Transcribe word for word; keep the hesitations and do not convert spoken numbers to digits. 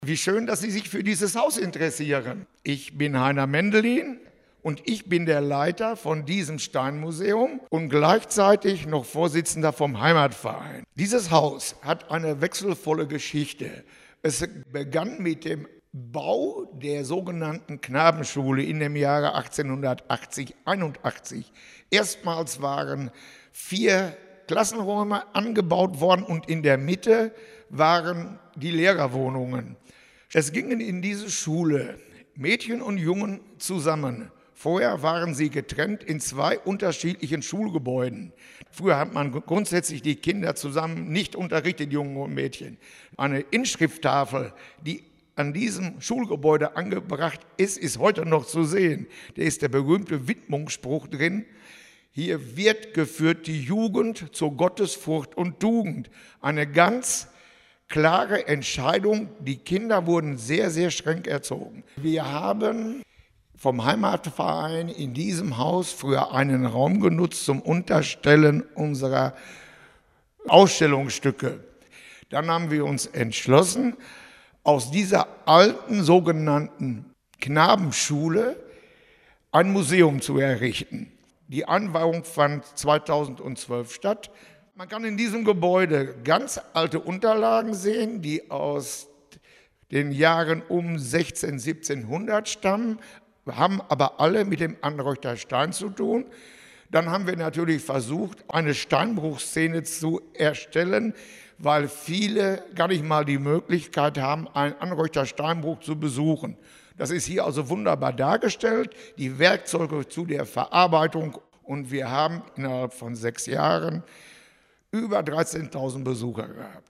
Wie schön, dass Sie sich für dieses Haus interessieren. Ich bin Heiner Mendelin und ich bin der Leiter von diesem Steinmuseum und gleichzeitig noch Vorsitzender vom Heimatverein. Dieses Haus hat eine wechselvolle Geschichte. Es begann mit dem Bau der sogenannten Knabenschule in dem Jahre achtzehnhundertachtzig einundachtzig. Erstmals waren vier Klassenräume angebaut worden und in der Mitte waren die Lehrerwohnungen. Es gingen in diese Schule Mädchen und Jungen zusammen. Vorher waren sie getrennt in zwei unterschiedlichen Schulgebäuden. Früher hat man grundsätzlich die Kinder zusammen nicht unterrichtet, Jungen und Mädchen. Eine Inschrifttafel, die an diesem Schulgebäude angebracht ist, ist heute noch zu sehen. Da ist der berühmte Widmungsspruch drin: Hier wird geführt die Jugend zur Gottesfurcht und Tugend. Eine ganz klare Entscheidung. Die Kinder wurden sehr, sehr streng erzogen. Wir haben vom Heimatverein in diesem Haus früher einen Raum genutzt zum Unterstellen unserer Ausstellungsstücke. Dann haben wir uns entschlossen, aus dieser alten sogenannten Knabenschule ein Museum zu errichten. Die Einweihung fand zweitausendzwölf statt. Man kann in diesem Gebäude ganz alte Unterlagen sehen, die aus den Jahren um sechzehnhundert, siebzehnhundert stammen, haben aber alle mit dem Anreuchter Stein zu tun. Dann haben wir natürlich versucht, eine Steinbruchszene zu erstellen, weil viele gar nicht mal die Möglichkeit haben, einen Anreuchter Steinbruch zu besuchen. Das ist hier also wunderbar dargestellt, die Werkzeuge zu der Verarbeitung, und wir haben innerhalb von sechs Jahren über dreizehntausend Besucher gehabt.